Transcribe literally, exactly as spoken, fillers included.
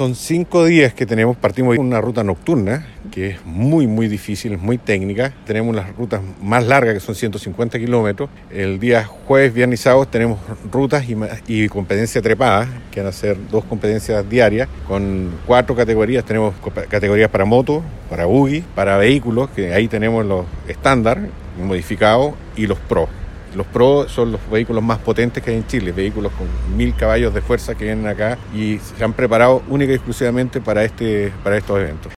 Son cinco días que tenemos, partimos una ruta nocturna, que es muy, muy difícil, es muy técnica. Tenemos las rutas más largas, que son ciento cincuenta kilómetros. El día jueves, viernes y sábado tenemos rutas y, y competencia trepada, que van a ser dos competencias diarias, con cuatro categorías. Tenemos categorías para moto, para buggy, para vehículos, que ahí tenemos los estándar, modificados, y los pro. Los Pro son los vehículos más potentes que hay en Chile, vehículos con mil caballos de fuerza que vienen acá y se han preparado única y exclusivamente para, este, para estos eventos.